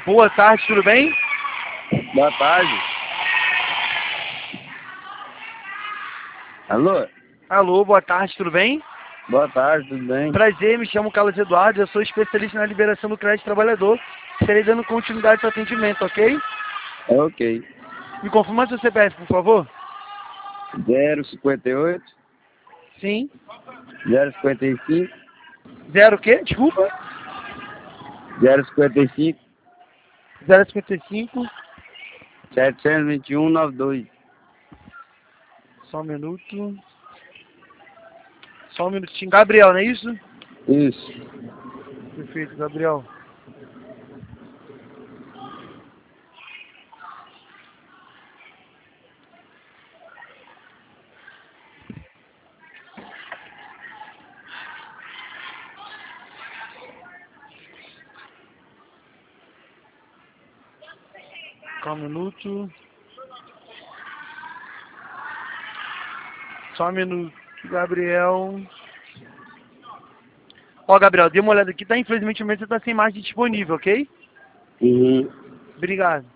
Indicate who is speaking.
Speaker 1: Boa tarde, tudo bem?
Speaker 2: Boa tarde. Alô?
Speaker 1: Alô, boa tarde, tudo bem?
Speaker 2: Boa tarde, tudo bem?
Speaker 1: Prazer, me chamo Carlos Eduardo, eu sou especialista na liberação do crédito trabalhador. Estarei dando continuidade ao atendimento, ok?
Speaker 2: É ok.
Speaker 1: Me confirma seu CPF, por favor.
Speaker 2: 058,
Speaker 1: Sim.
Speaker 2: 055,
Speaker 1: Zero o quê? Desculpa.
Speaker 2: 055,
Speaker 1: 055.
Speaker 2: 721, 92.
Speaker 1: Só um minuto. Só um minutinho. Gabriel, não é isso?
Speaker 2: Isso.
Speaker 1: Perfeito, Gabriel. Só um minuto. Só um minuto, Gabriel. Ó, Gabriel, dê uma olhada aqui, tá? Infelizmente o momento você tá sem margem disponível, ok?
Speaker 2: Uhum.
Speaker 1: Obrigado.